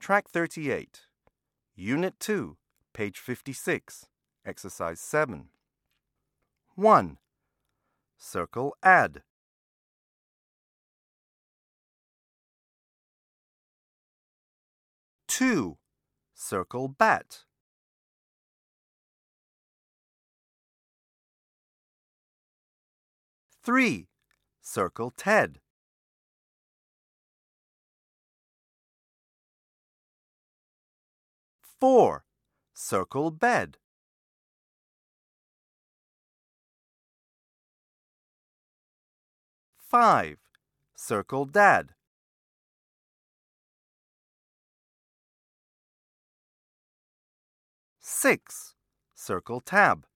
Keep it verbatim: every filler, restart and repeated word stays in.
Track thirty-eight. Unit two, page fifty-six. Exercise seven. one. Circle add. two. Circle bat. three. Circle Ted. four. Circle bed. five. Circle dad. six. Circle tab.